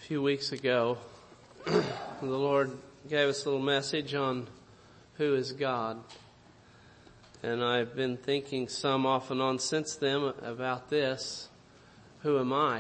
few weeks ago, the Lord gave us a little message on who is God. And I've been thinking some off and on since then about this. Who am I?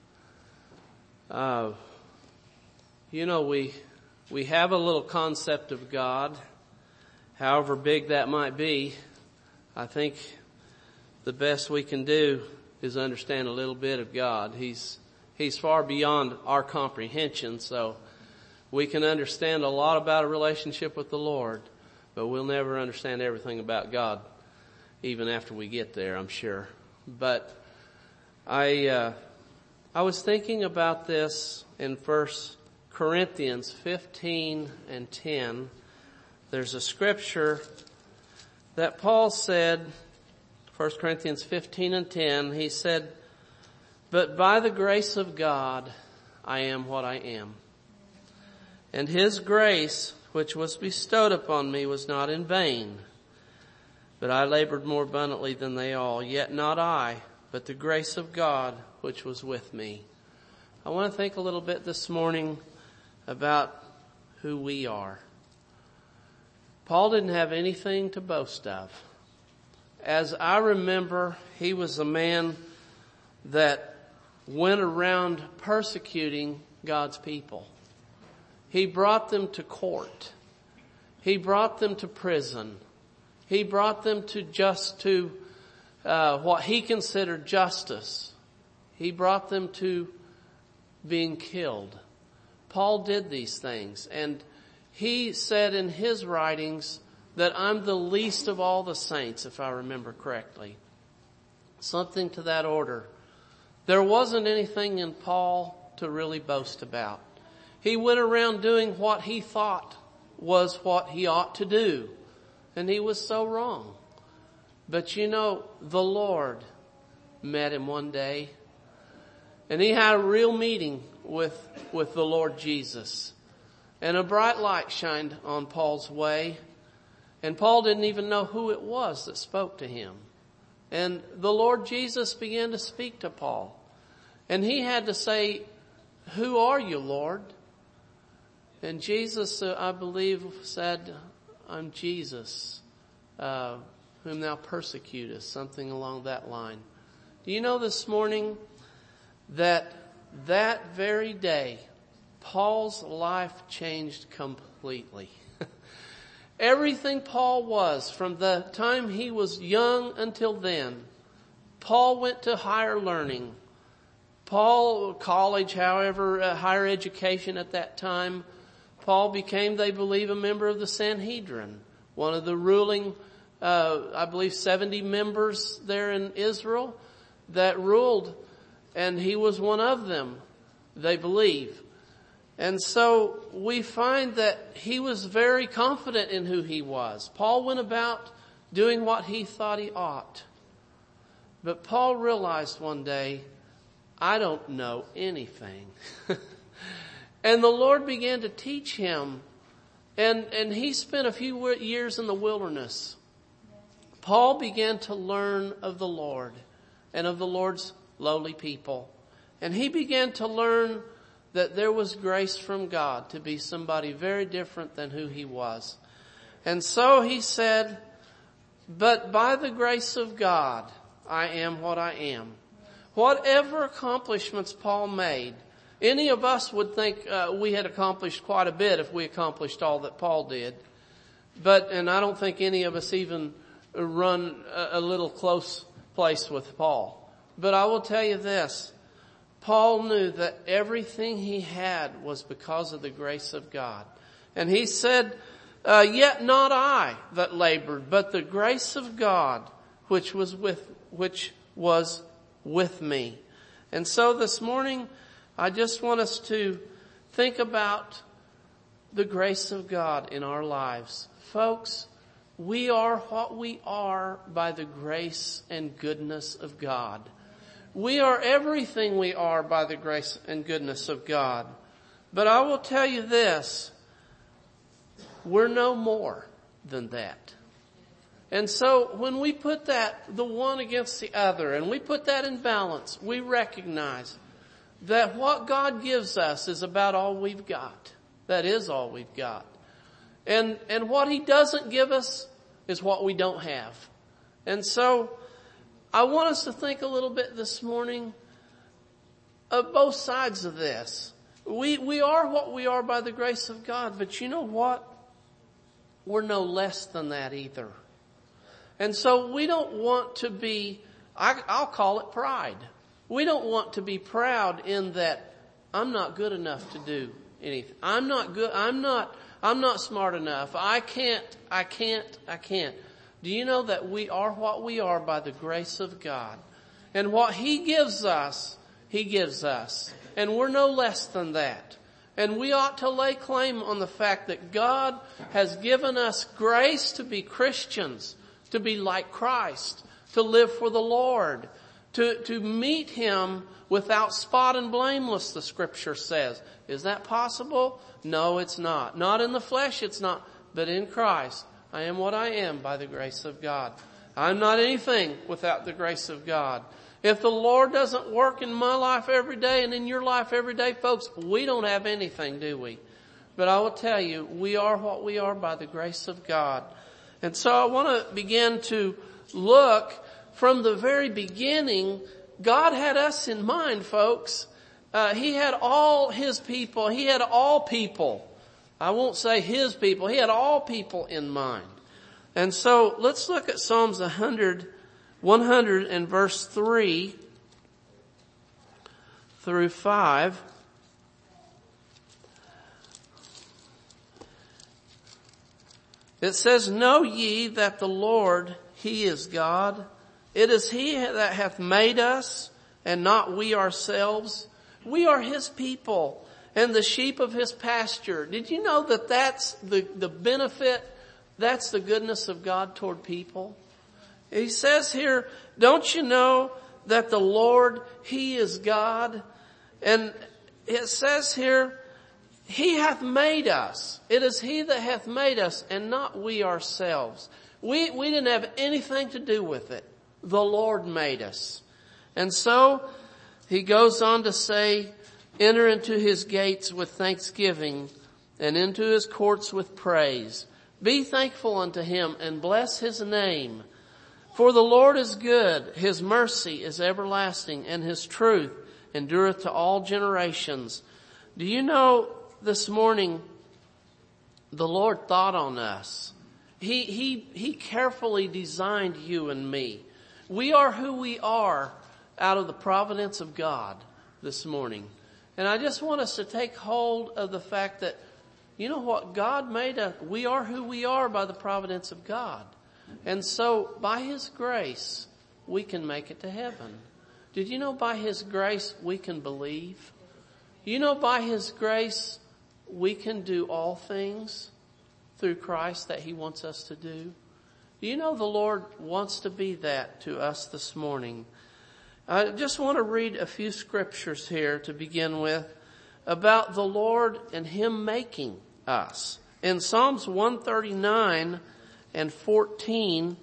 We have a little concept of God, however big that might be. I think the best we can do is understand a little bit of God. He's far beyond our comprehension, so we can understand a lot about a relationship with the Lord, but we'll never understand everything about God, even after we get there, I'm sure. But I was thinking about this in 1 Corinthians 15 and 10. There's a scripture that Paul said, 1 Corinthians 15 and 10, he said, "But by the grace of God, I am what I am. And his grace, which was bestowed upon me, was not in vain. But I labored more abundantly than they all, yet not I, but the grace of God, which was with me." I want to think a little bit this morning about who we are. Paul didn't have anything to boast of. As I remember, he was a man that went around persecuting God's people. He brought them to court. He brought them to prison. He brought them to what he considered justice. He brought them to being killed. Paul did these things, and he said in his writings that I'm the least of all the saints, if I remember correctly. Something to that order. There wasn't anything in Paul to really boast about. He went around doing what he thought was what he ought to do. And he was so wrong. But the Lord met him one day. And he had a real meeting with the Lord Jesus. And a bright light shined on Paul's way. And Paul didn't even know who it was that spoke to him. And the Lord Jesus began to speak to Paul. And he had to say, "Who are you, Lord?" And Jesus, I believe, said, "I'm Jesus, whom thou persecutest," something along that line. Do you know this morning that very day, Paul's life changed completely? Everything Paul was, from the time he was young until then, Paul went to higher learning. College, higher education at that time. Paul became, they believe, a member of the Sanhedrin, one of the ruling, 70 members there in Israel that ruled, and he was one of them, they believe. And so we find that he was very confident in who he was. Paul went about doing what he thought he ought. But Paul realized one day, I don't know anything. And the Lord began to teach him. And he spent a few years in the wilderness. Paul began to learn of the Lord and of the Lord's lowly people. And he began to learn that there was grace from God to be somebody very different than who he was. And so he said, "But by the grace of God, I am what I am." Whatever accomplishments Paul made, any of us would think we had accomplished quite a bit if we accomplished all that Paul did. And I don't think any of us even run a little close place with Paul. But I will tell you this. Paul knew that everything he had was because of the grace of God. And he said, "Yet not I that labored, but the grace of God which was with me." And so this morning, I just want us to think about the grace of God in our lives. Folks, we are what we are by the grace and goodness of God. We are everything we are by the grace and goodness of God. But I will tell you this, we're no more than that. And so when we put the one against the other, and we put that in balance, we recognize that what God gives us is about all we've got. That is all we've got. And what He doesn't give us is what we don't have. And so I want us to think a little bit this morning of both sides of this. We are what we are by the grace of God, but you know what? We're no less than that either. And so we don't want to be, I'll call it pride. We don't want to be proud in that I'm not good enough to do anything. I'm not good. I'm not smart enough. I can't. Do you know that we are what we are by the grace of God? And what He gives us, He gives us. And we're no less than that. And we ought to lay claim on the fact that God has given us grace to be Christians, to be like Christ, to live for the Lord, to meet Him without spot and blameless, the Scripture says. Is that possible? No, it's not. Not in the flesh, it's not. But in Christ, I am what I am by the grace of God. I'm not anything without the grace of God. If the Lord doesn't work in my life every day and in your life every day, folks, we don't have anything, do we? But I will tell you, we are what we are by the grace of God. And so I want to begin to look from the very beginning. God had us in mind, folks. He had all His people. He had all people. I won't say His people. He had all people in mind. And so let's look at Psalms 100 and verse 3 through 5. It says, Know ye that the Lord, He is God. It is He that hath made us, and not we ourselves. We are His people, and the sheep of His pasture. Did you know that that's the benefit? That's the goodness of God toward people. He says here, don't you know that the Lord, He is God? And it says here, He hath made us. It is He that hath made us, and not we ourselves. We didn't have anything to do with it. The Lord made us. And so He goes on to say, enter into His gates with thanksgiving, and into His courts with praise. Be thankful unto Him, and bless His name. For the Lord is good, His mercy is everlasting, and His truth endureth to all generations. Do you know this morning, the Lord thought on us. He carefully designed you and me. We are who we are out of the providence of God this morning. And I just want us to take hold of the fact that, you know what, God made us. We are who we are by the providence of God. And so by His grace, we can make it to heaven. Did you know by His grace we can believe? You know by His grace we can do all things through Christ that He wants us to do? Do you know the Lord wants to be that to us this morning? I just want to read a few scriptures here to begin with about the Lord and Him making us. In Psalms 139 and 14,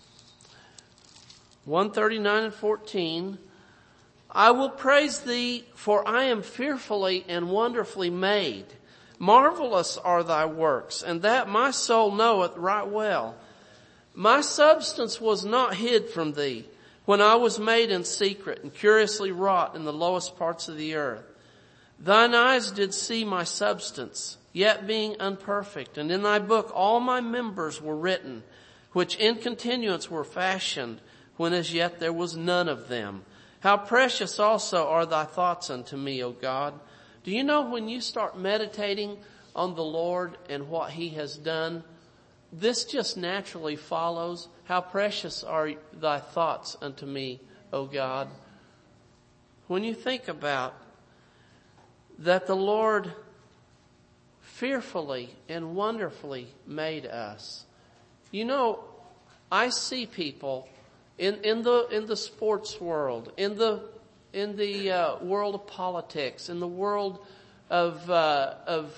139 and 14, I will praise Thee, for I am fearfully and wonderfully made. Marvelous are Thy works, and that my soul knoweth right well. My substance was not hid from Thee, when I was made in secret and curiously wrought in the lowest parts of the earth. Thine eyes did see my substance, yet being unperfect, and in Thy book all my members were written, which in continuance were fashioned, when as yet there was none of them. How precious also are Thy thoughts unto me, O God. Do you know when you start meditating on the Lord and what He has done, this just naturally follows. How precious are Thy thoughts unto me, O God. When you think about that the Lord fearfully and wonderfully made us. You know, I see people in the sports world, in the world of politics, in the world of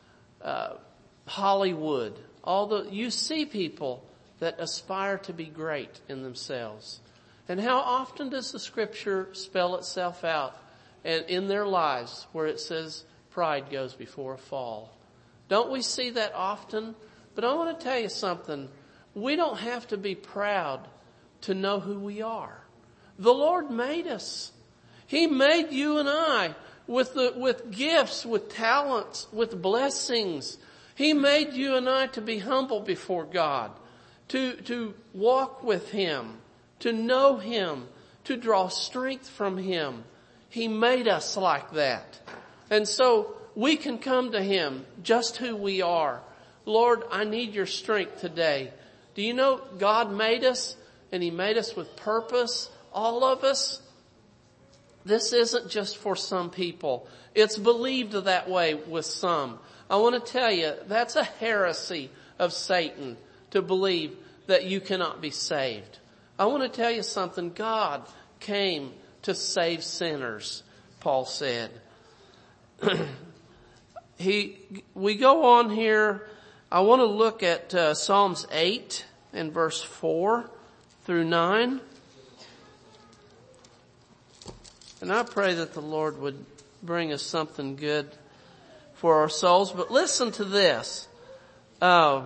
Hollywood. You see people that aspire to be great in themselves. And how often does the Scripture spell itself out? and in their lives where it says pride goes before a fall. Don't we see that often? But I want to tell you something. We don't have to be proud to know who we are. The Lord made us. He made you and I with gifts, with talents, with blessings. He made you and I to be humble before God, to walk with Him, to know Him, to draw strength from Him. He made us like that. And so we can come to Him just who we are. Lord, I need your strength today. Do you know God made us, and He made us with purpose, all of us? This isn't just for some people. It's believed that way with some. I want to tell you, that's a heresy of Satan to believe that you cannot be saved. I want to tell you something. God came to save sinners, Paul said. We go on here. I want to look at Psalms 8 and verse 4 through 9. And I pray that the Lord would bring us something good for our souls. But listen to this. 8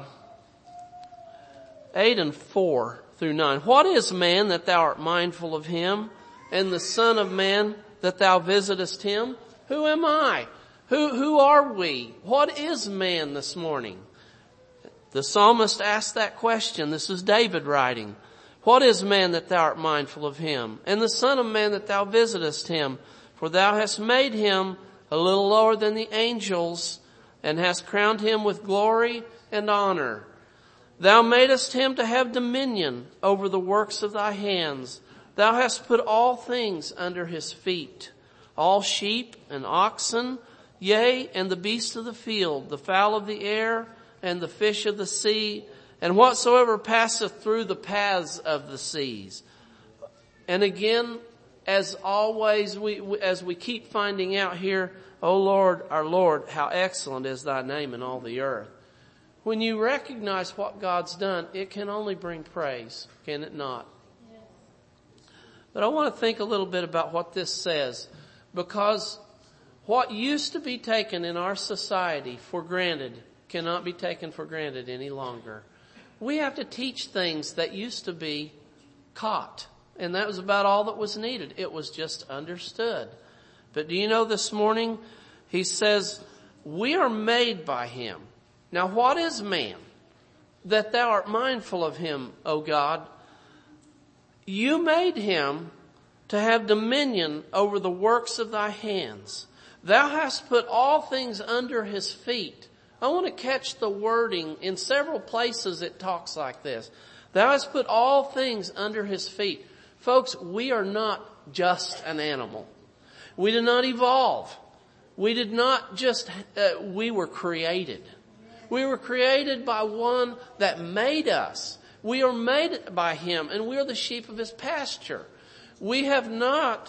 and 4 through 9. What is man that thou art mindful of him, and the son of man that thou visitest him? Who am I? Who are we? What is man this morning? The psalmist asked that question. This is David writing. What is man that thou art mindful of him, and the son of man that thou visitest him? For thou hast made him a little lower than the angels, and hast crowned him with glory and honor. Thou madest him to have dominion over the works of thy hands. Thou hast put all things under his feet, all sheep and oxen, yea, and the beasts of the field, the fowl of the air, and the fish of the sea, and whatsoever passeth through the paths of the seas. And again, as always, as we keep finding out here, O Lord, our Lord, how excellent is thy name in all the earth. When you recognize what God's done, it can only bring praise, can it not? Yes. But I want to think a little bit about what this says, because what used to be taken in our society for granted cannot be taken for granted any longer. We have to teach things that used to be caught, and that was about all that was needed. It was just understood. But do you know this morning, he says, we are made by him. Now what is man? That thou art mindful of him, O God. You made him to have dominion over the works of thy hands. Thou hast put all things under his feet. I want to catch the wording. In several places it talks like this. Thou hast put all things under his feet. Folks, we are not just an animal. We did not evolve. We did not just, we were created. We were created by one that made us. We are made by him, and we are the sheep of his pasture. We are not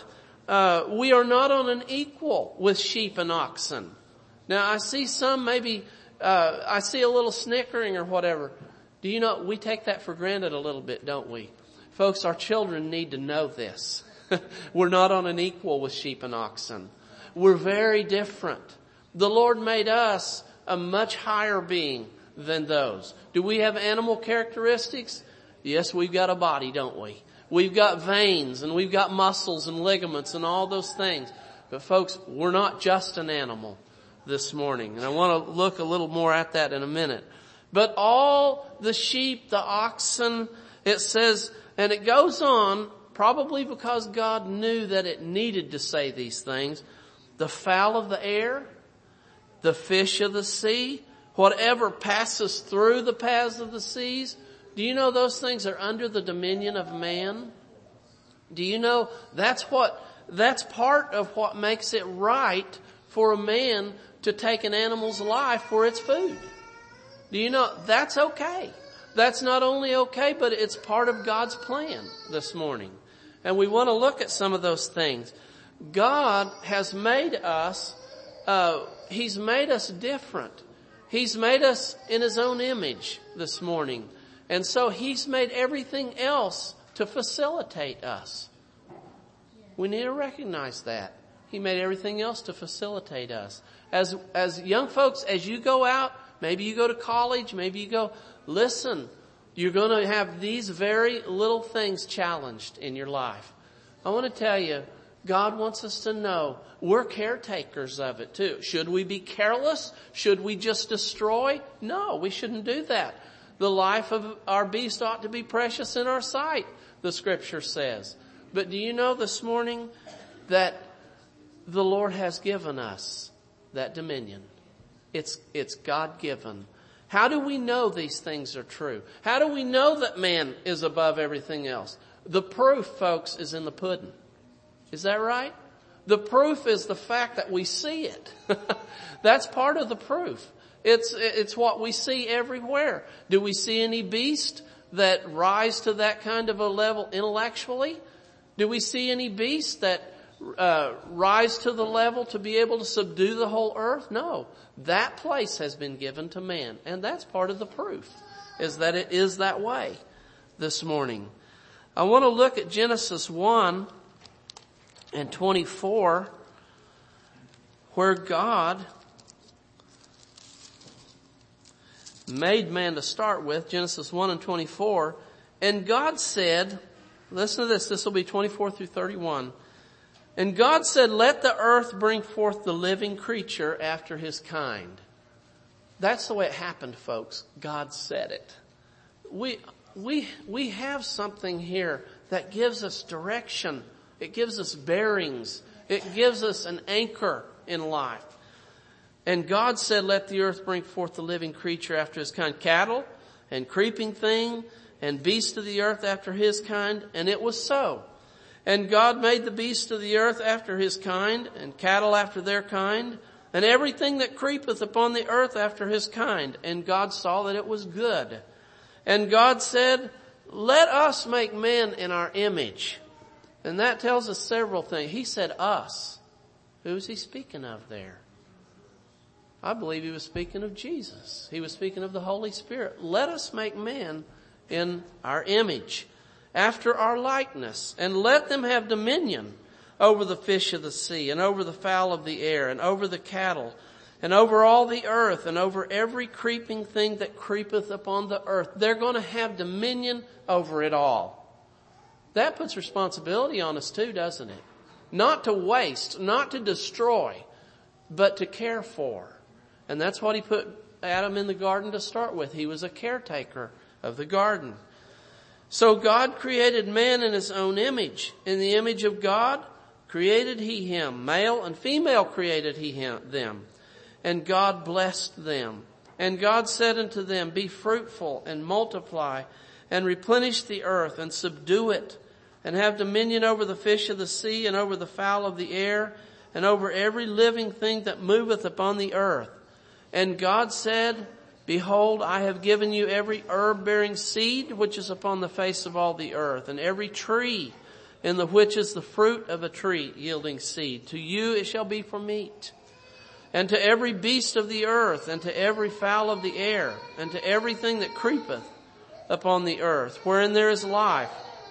on an equal with sheep and oxen. Now I see some maybe, I see a little snickering or whatever. Do you know, we take that for granted a little bit, don't we? Folks, our children need to know this. We're not on an equal with sheep and oxen. We're very different. The Lord made us a much higher being than those. Do we have animal characteristics? Yes, we've got a body, don't we? We've got veins and we've got muscles and ligaments and all those things. But folks, we're not just an animal this morning. And I want to look a little more at that in a minute. But all the sheep, the oxen, it says, and it goes on, probably because God knew that it needed to say these things, the fowl of the air, the fish of the sea, whatever passes through the paths of the seas. Do you know those things are under the dominion of man? Do you know that's part of what makes it right for a man to take an animal's life for its food? Do you know that's okay? That's not only okay, but it's part of God's plan this morning. And we want to look at some of those things. God has made us, He's made us different. He's made us in His own image this morning. And so He's made everything else to facilitate us. We need to recognize that. He made everything else to facilitate us. As young folks, as you go out, maybe you go to college, maybe you go, listen, you're going to have these very little things challenged in your life. I want to tell you, God wants us to know we're caretakers of it too. Should we be careless? Should we just destroy? No, we shouldn't do that. The life of our beast ought to be precious in our sight, the scripture says. But do you know this morning that the Lord has given us that dominion? It's God-given. How do we know these things are true? How do we know that man is above everything else? The proof, folks, is in the pudding. Is that right? The proof is the fact that we see it. That's part of the proof. It's what we see everywhere. Do we see any beast that rise to that kind of a level intellectually? Do we see any beast that rise to the level to be able to subdue the whole earth? No. That place has been given to man. And that's part of the proof, is that it is that way this morning. I want to look at Genesis 1 and 24, where God made man to start with, Genesis 1 and 24. And God said, listen to this will be 24 through 31. And God said, let the earth bring forth the living creature after his kind. That's the way it happened, folks. God said it. We have something here that gives us direction. It gives us bearings. It gives us an anchor in life. And God said, let the earth bring forth the living creature after his kind, cattle and creeping thing and beast of the earth after his kind. And it was so. And God made the beasts of the earth after his kind, and cattle after their kind, and everything that creepeth upon the earth after his kind. And God saw that it was good. And God said, let us make man in our image. And that tells us several things. He said us. Who's he speaking of there? I believe he was speaking of Jesus. He was speaking of the Holy Spirit. Let us make man in our image, after our likeness, and let them have dominion over the fish of the sea, and over the fowl of the air, and over the cattle, and over all the earth, and over every creeping thing that creepeth upon the earth. They're going to have dominion over it all. That puts responsibility on us too, doesn't it? Not to waste, not to destroy, but to care for. And that's what he put Adam in the garden to start with. He was a caretaker of the garden. So God created man in his own image. In the image of God created he him. Male and female created he them. And God blessed them. And God said unto them, be fruitful and multiply and replenish the earth and subdue it, and have dominion over the fish of the sea and over the fowl of the air and over every living thing that moveth upon the earth. And God said, behold, I have given you every herb bearing seed which is upon the face of all the earth, and every tree in the which is the fruit of a tree yielding seed. To you it shall be for meat. And to every beast of the earth, and to every fowl of the air, and to everything that creepeth upon the earth, wherein there is life,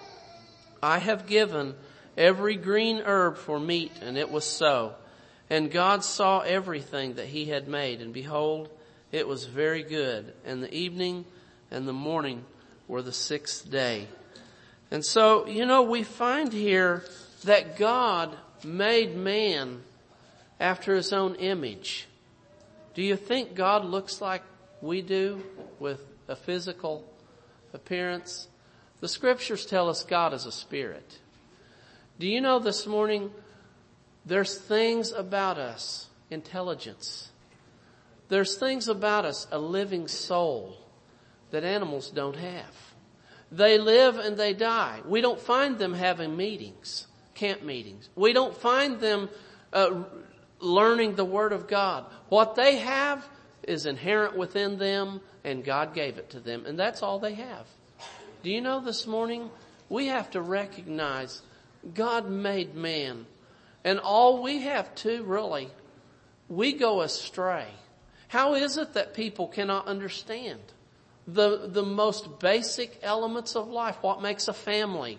I have given every green herb for meat. And it was so. And God saw everything that he had made, and behold, it was very good. And the evening and the morning were the sixth day. And so, we find here that God made man after his own image. Do you think God looks like we do, with a physical appearance? The scriptures tell us God is a spirit. Do you know this morning, there's things about us, intelligence. There's things about us, a living soul, that animals don't have. They live and they die. We don't find them having meetings, camp meetings. We don't find them learning the Word of God. What they have is inherent within them, and God gave it to them, and that's all they have. Do you know this morning, we have to recognize God made man. And all we have to, really, we go astray. How is it that people cannot understand the most basic elements of life? What makes a family?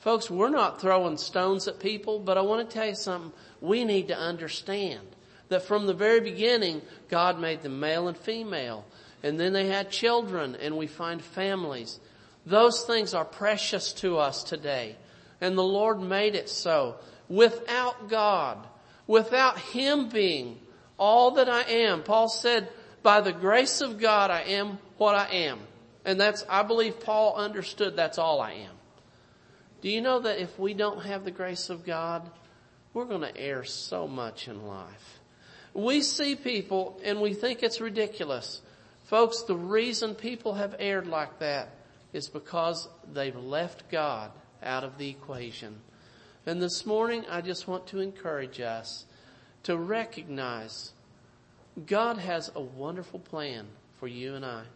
Folks, we're not throwing stones at people, but I want to tell you something. We need to understand that from the very beginning, God made them male and female. And then they had children, and we find families. Those things are precious to us today. And the Lord made it so. Without God, without Him being all that I am, Paul said, by the grace of God, I am what I am. And I believe Paul understood that's all I am. Do you know that if we don't have the grace of God, we're going to err so much in life? We see people and we think it's ridiculous. Folks, the reason people have erred like that is because they've left God out of the equation. And this morning, I just want to encourage us to recognize God has a wonderful plan for you and I.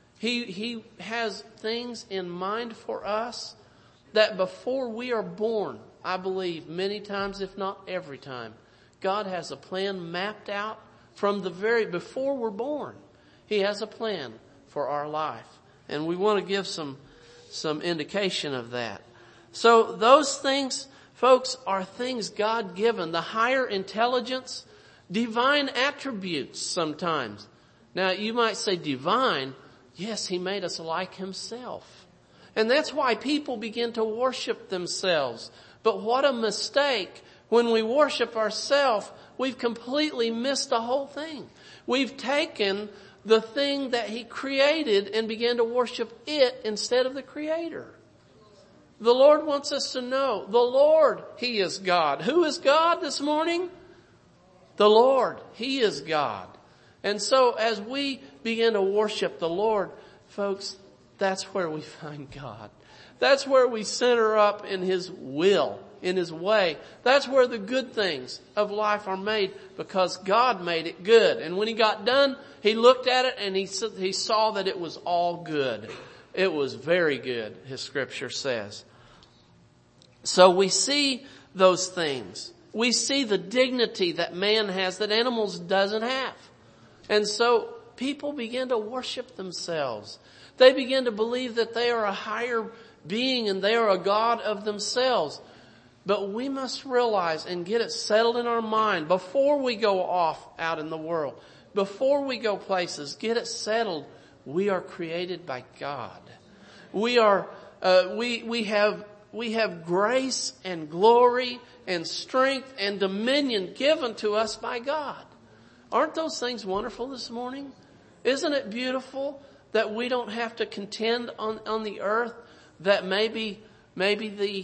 He has things in mind for us that before we are born, I believe many times, if not every time, God has a plan mapped out from before we're born. He has a plan for our life. And we want to give some indication of that. So those things, folks, are things God given. The higher intelligence, divine attributes sometimes. Now you might say divine. Yes, He made us like Himself. And that's why people begin to worship themselves. But what a mistake. When we worship ourselves, we've completely missed the whole thing. We've taken the thing that He created and began to worship it instead of the Creator. The Lord wants us to know, the Lord, He is God. Who is God this morning? The Lord, He is God. And so as we begin to worship the Lord, folks, that's where we find God. That's where we center up in His will, in His way. That's where the good things of life are made, because God made it good. And when He got done, He looked at it and He saw that it was all good. It was very good, His Scripture says. So we see those things. We see the dignity that man has that animals doesn't have. And so people begin to worship themselves. They begin to believe that they are a higher being and they are a God of themselves. But we must realize and get it settled in our mind before we go off out in the world. Before we go places, get it settled. We are created by God. We have grace and glory and strength and dominion given to us by God. Aren't those things wonderful this morning? Isn't it beautiful that we don't have to contend on the earth, that maybe the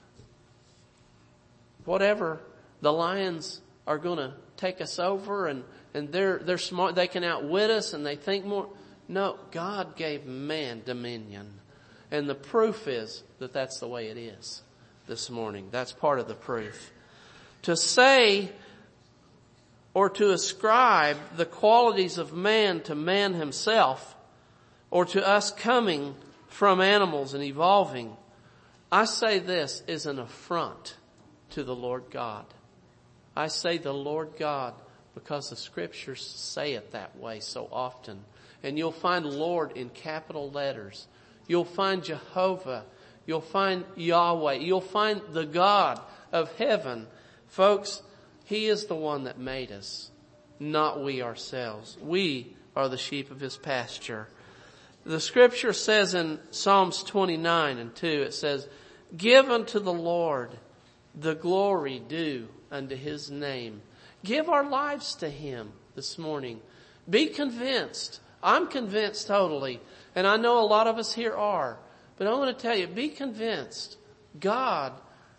lions are going to take us over and they're smart, they can outwit us and they think more. No, God gave man dominion. And the proof is that that's the way it is this morning. That's part of the proof. To say or to ascribe the qualities of man to man himself, or to us coming from animals and evolving, I say this is an affront to the Lord God. I say the Lord God because the Scriptures say it that way so often. And you'll find Lord in capital letters. You'll find Jehovah. You'll find Yahweh. You'll find the God of heaven. Folks, He is the one that made us, not we ourselves. We are the sheep of His pasture. The Scripture says in Psalms 29:2, it says, "Give unto the Lord the glory due unto His name." Give our lives to Him this morning. Be convinced. I'm convinced totally. And I know a lot of us here are. But I want to tell you, be convinced. God,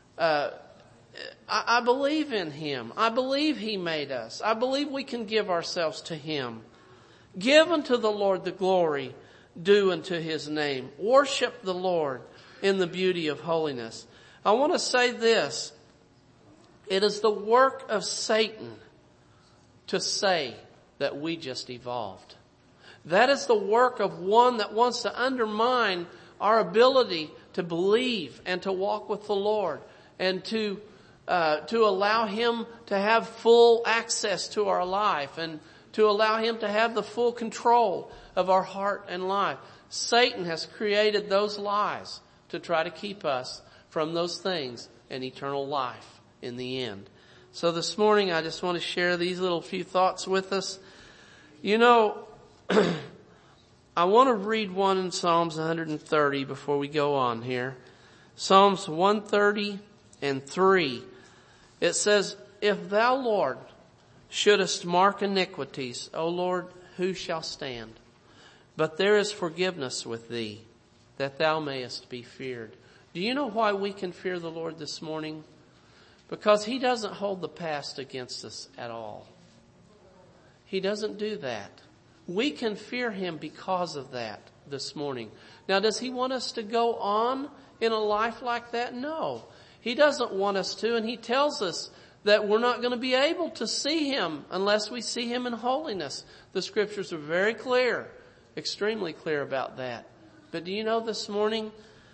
I believe in Him. I believe He made us. I believe we can give ourselves to Him. Give unto the Lord the glory due unto His name. Worship the Lord in the beauty of holiness. I want to say this. It is the work of Satan to say that we just evolved. That is the work of one that wants to undermine our ability to believe and to walk with the Lord and to allow Him to have full access to our life and to allow Him to have the full control of our heart and life. Satan has created those lies to try to keep us from those things and eternal life in the end. So this morning I just want to share these little few thoughts with us. You know, I want to read one in Psalms 130 before we go on here. Psalms 130:3. It says, "If thou, Lord, shouldest mark iniquities, O Lord, who shall stand? But there is forgiveness with thee, that thou mayest be feared." Do you know why we can fear the Lord this morning? Because He doesn't hold the past against us at all. He doesn't do that. We can fear Him because of that this morning. Now, does He want us to go on in a life like that? No. He doesn't want us to, and He tells us that we're not going to be able to see Him unless we see Him in holiness. The Scriptures are very clear, extremely clear about that. But do you know this morning,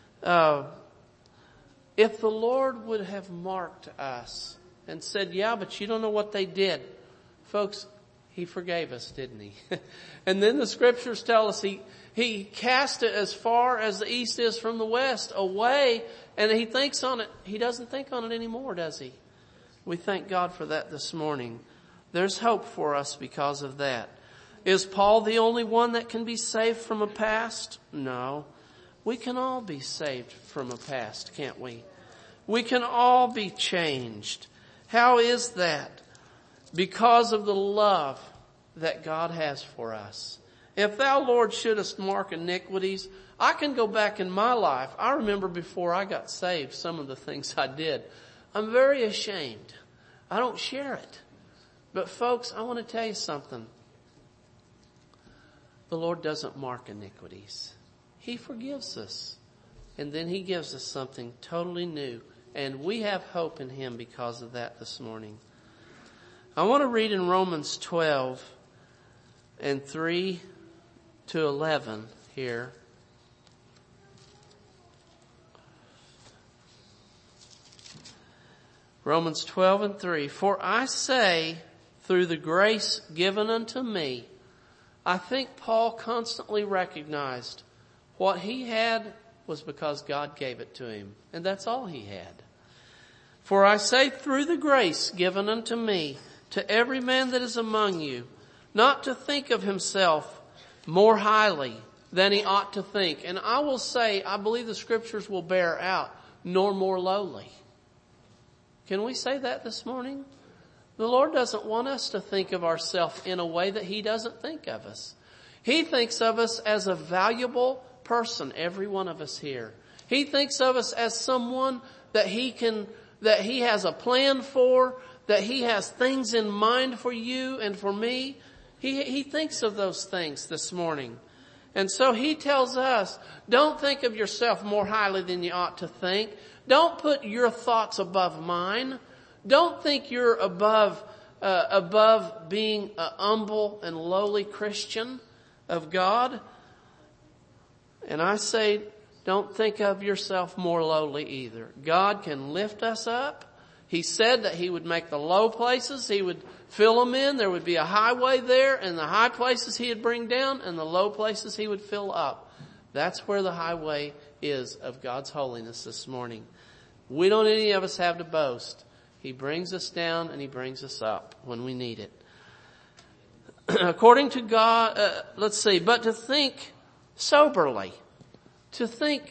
if the Lord would have marked us and said, yeah, but you don't know what they did. Folks, He forgave us, didn't He? And then the Scriptures tell us He cast it as far as the east is from the west away, and He thinks on it. He doesn't think on it anymore, does He? We thank God for that this morning. There's hope for us because of that. Is Paul the only one that can be saved from a past? No. We can all be saved from a past, can't we? We can all be changed. How is that? Because of the love that God has for us. If thou, Lord, shouldest mark iniquities, I can go back in my life. I remember before I got saved, some of the things I did. I'm very ashamed. I don't share it. But folks, I want to tell you something. The Lord doesn't mark iniquities. He forgives us. And then He gives us something totally new. And we have hope in Him because of that this morning. I want to read in Romans 12:3-11 here. Romans 12:3. "For I say, through the grace given unto me," I think Paul constantly recognized what he had was because God gave it to him. And that's all he had. "For I say, through the grace given unto me, to every man that is among you, not to think of himself more highly than he ought to think." And I will say, I believe the Scriptures will bear out, nor more lowly. Can we say that this morning? The Lord doesn't want us to think of ourselves in a way that He doesn't think of us. He thinks of us as a valuable person, every one of us here. He thinks of us as someone that He has a plan for, that He has things in mind for you and for me. He thinks of those things this morning. And so He tells us, don't think of yourself more highly than you ought to think. Don't put your thoughts above mine. Don't think you're above being a humble and lowly Christian of God. And I say, don't think of yourself more lowly either. God can lift us up. He said that He would make the low places, He would fill them in. There would be a highway there, and the high places He would bring down, and the low places He would fill up. That's where the highway is of God's holiness this morning. We don't any of us have to boast. He brings us down and He brings us up when we need it. According to God, but to think soberly, to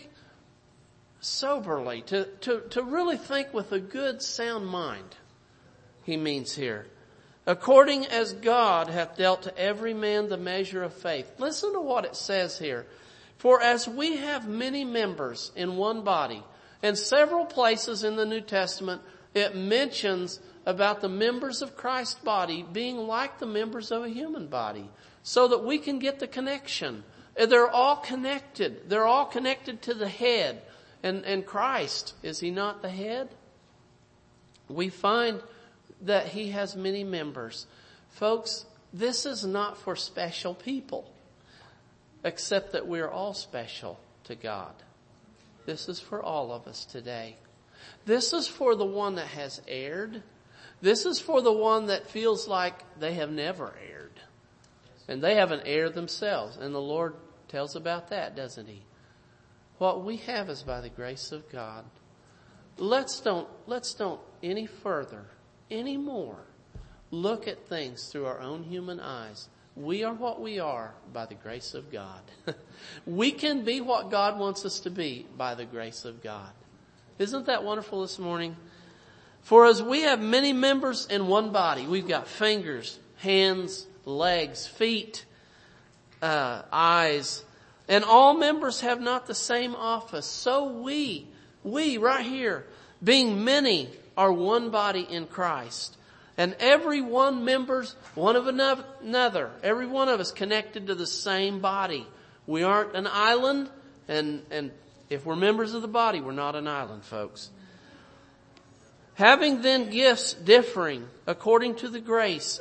really think with a good sound mind, He means here. According as God hath dealt to every man the measure of faith. Listen to what it says here. "For as we have many members in one body," and several places in the New Testament, it mentions about the members of Christ's body being like the members of a human body, so that we can get the connection. They're all connected. They're all connected to the head. And Christ, is He not the head? We find that He has many members. Folks, this is not for special people, except that we're all special to God. This is for all of us today. This is for the one that has erred. This is for the one that feels like they have never erred. And they haven't erred themselves. And the Lord tells about that, doesn't He? What we have is by the grace of God. let's don't any further, anymore, look at things through our own human eyes. We are what we are by the grace of God. We can be what God wants us to be by the grace of God. Isn't that wonderful this morning? For as we have many members in one body, we've got fingers, hands, legs, feet, eyes, and all members have not the same office. So we right here, being many, are one body in Christ. And every one members one of another. Every one of us connected to the same body. We aren't an island, and if we're members of the body, we're not an island, folks. Having then gifts differing according to the grace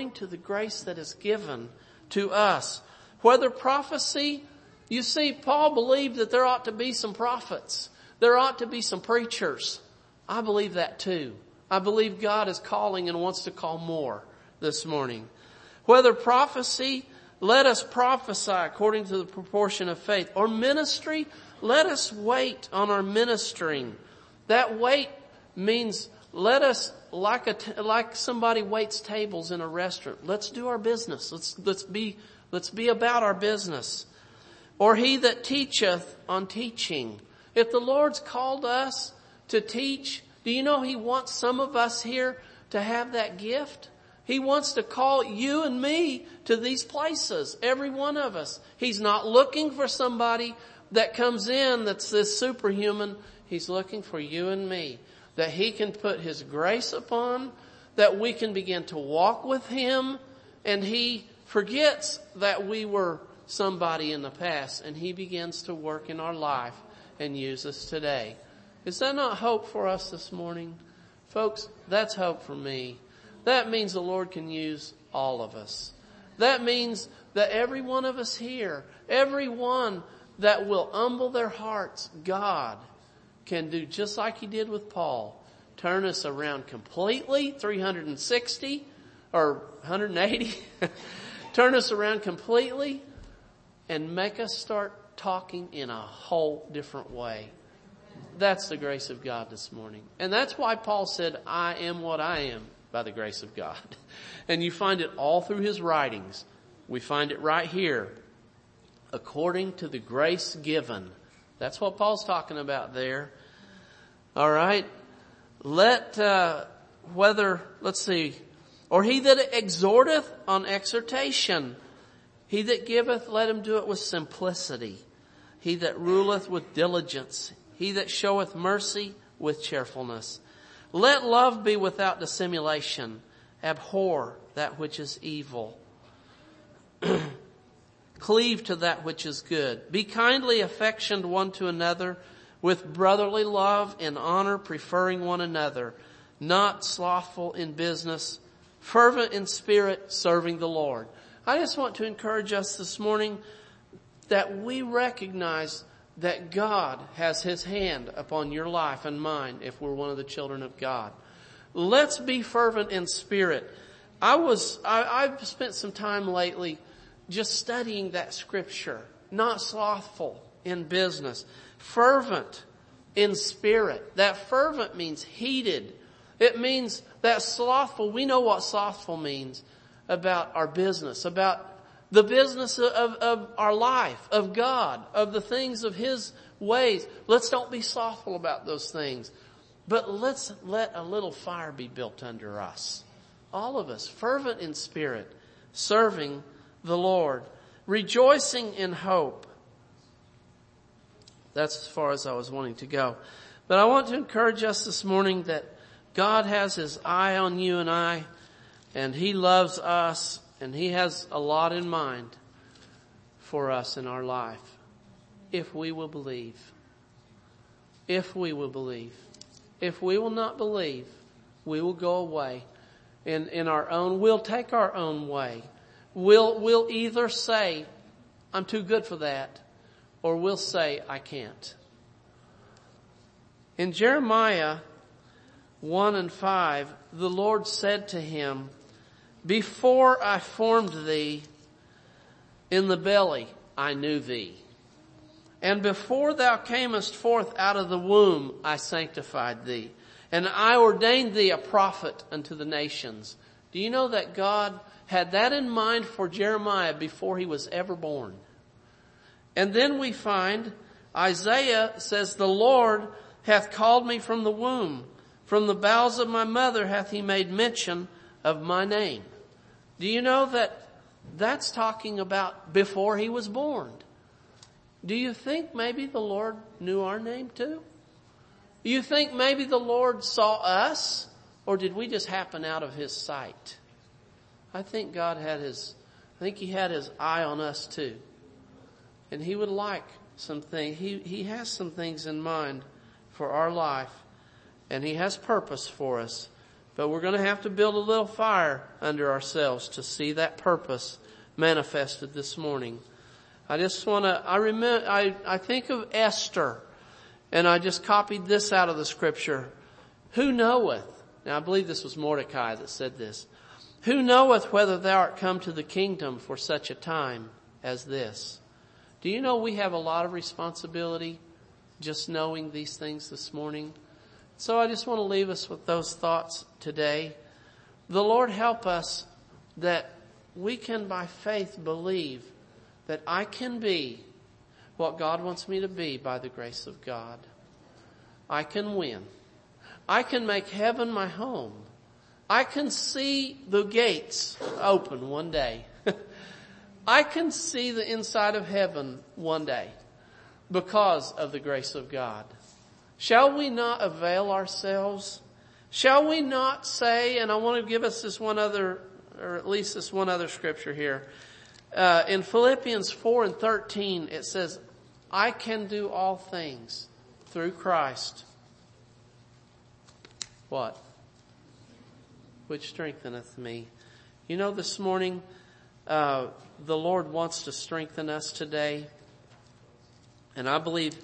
that is given to us. Whether prophecy, you see, Paul believed that there ought to be some prophets. There ought to be some preachers. I believe that too. I believe God is calling and wants to call more this morning. Whether prophecy, let us prophesy according to the proportion of faith. Or ministry, let us wait on our ministering. That wait means let us, like somebody waits tables in a restaurant. Let's do our business. Let's be about our business. Or he that teacheth on teaching. If the Lord's called us to teach, do you know He wants some of us here to have that gift? He wants to call you and me to these places, every one of us. He's not looking for somebody that comes in that's this superhuman. He's looking for you and me, that He can put His grace upon, that we can begin to walk with Him, and He forgets that we were somebody in the past, and He begins to work in our life and use us today. Is that not hope for us this morning? Folks, that's hope for me. That means the Lord can use all of us. That means that every one of us here, every one that will humble their hearts, God can do just like He did with Paul. Turn us around completely, 360 or 180. Turn us around completely and make us start talking in a whole different way. That's the grace of God this morning. And that's why Paul said, I am what I am by the grace of God. And you find it all through his writings. We find it right here. According to the grace given. That's what Paul's talking about there. All right. Let's see. Or he that exhorteth on exhortation. He that giveth, let him do it with simplicity. He that ruleth with diligence. He that showeth mercy with cheerfulness. Let love be without dissimulation. Abhor that which is evil. Cleave to that which is good. Be kindly affectioned one to another with brotherly love and honor, preferring one another. Not slothful in business. Fervent in spirit, serving the Lord. I just want to encourage us this morning that we recognize that God has His hand upon your life and mine if we're one of the children of God. Let's be fervent in spirit. I've spent some time lately just studying that scripture. Not slothful in business. Fervent in spirit. That fervent means heated. It means that slothful, we know what slothful means about our business, about the business of our life, of God, of the things of His ways. Let's don't be slothful about those things. But let's let a little fire be built under us. All of us, fervent in spirit, serving the Lord, rejoicing in hope. That's as far as I was wanting to go. But I want to encourage us this morning that God has His eye on you and I, and He loves us. And He has a lot in mind for us in our life. If we will believe. If we will believe. If we will not believe, we will go away in our own, we'll take our own way. We'll either say, I'm too good for that, or we'll say, I can't. In Jeremiah 1:5, the Lord said to him, before I formed thee in the belly, I knew thee. And before thou camest forth out of the womb, I sanctified thee. And I ordained thee a prophet unto the nations. Do you know that God had that in mind for Jeremiah before he was ever born? And then we find Isaiah says, the Lord hath called me from the womb. From the bowels of my mother hath he made mention of my name. Do you know that that's talking about before he was born? Do you think maybe the Lord knew our name too? Do you think maybe the Lord saw us? Or did we just happen out of his sight? I think he had his eye on us too. And he would like some things. He has some things in mind for our life. And he has purpose for us. But we're going to have to build a little fire under ourselves to see that purpose manifested this morning. I think of Esther, and I just copied this out of the scripture. Who knoweth? Now I believe this was Mordecai that said this. Who knoweth whether thou art come to the kingdom for such a time as this? Do you know we have a lot of responsibility just knowing these things this morning? So I just want to leave us with those thoughts today. The Lord help us that we can by faith believe that I can be what God wants me to be by the grace of God. I can win. I can make heaven my home. I can see the gates open one day. I can see the inside of heaven one day because of the grace of God. Shall we not avail ourselves? Shall we not say, and I want to give us this one other, or at least this one other scripture here. In Philippians 4:13, it says, I can do all things through Christ. What? Which strengtheneth me. You know, this morning, the Lord wants to strengthen us today. And I believe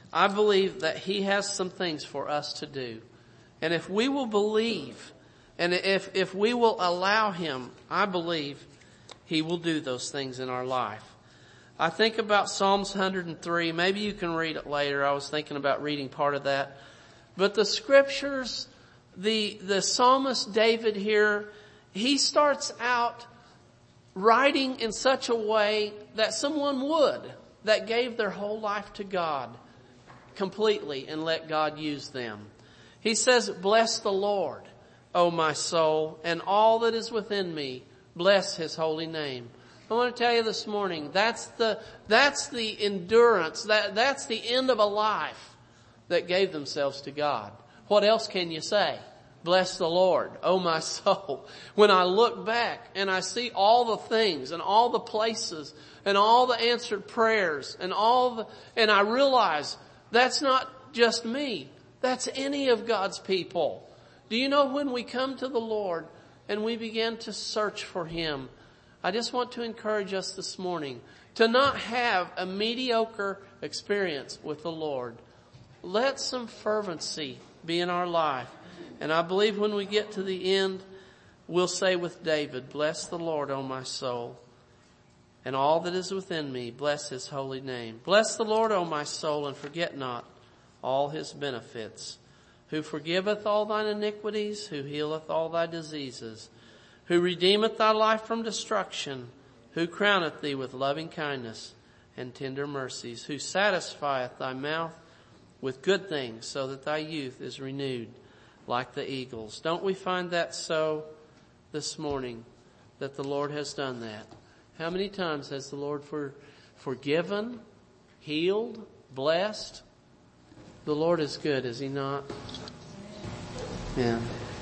that he has some things for us to do. And if we will believe, and if we will allow him, I believe he will do those things in our life. I think about Psalms 103. Maybe you can read it later. I was thinking about reading part of that. But the scriptures, the psalmist David here, he starts out writing in such a way that someone would, that gave their whole life to God completely and let God use them. He says, bless the Lord, O my soul, and all that is within me. Bless his holy name. I want to tell you this morning, that's the endurance, that's the end of a life that gave themselves to God. What else can you say? Bless the Lord, oh my soul. When I look back and I see all the things and all the places and all the answered prayers and I realize that's not just me. That's any of God's people. Do you know when we come to the Lord and we begin to search for him, I just want to encourage us this morning to not have a mediocre experience with the Lord. Let some fervency be in our life. And I believe when we get to the end, we'll say with David, bless the Lord, O my soul, and all that is within me, bless his holy name. Bless the Lord, O my soul, and forget not all his benefits, who forgiveth all thine iniquities, who healeth all thy diseases, who redeemeth thy life from destruction, who crowneth thee with loving kindness and tender mercies, who satisfieth thy mouth with good things, so that thy youth is renewed like the eagles. Don't we find that so this morning, that the Lord has done that? How many times has the Lord forgiven, healed, blessed? The Lord is good, is he not? Yeah.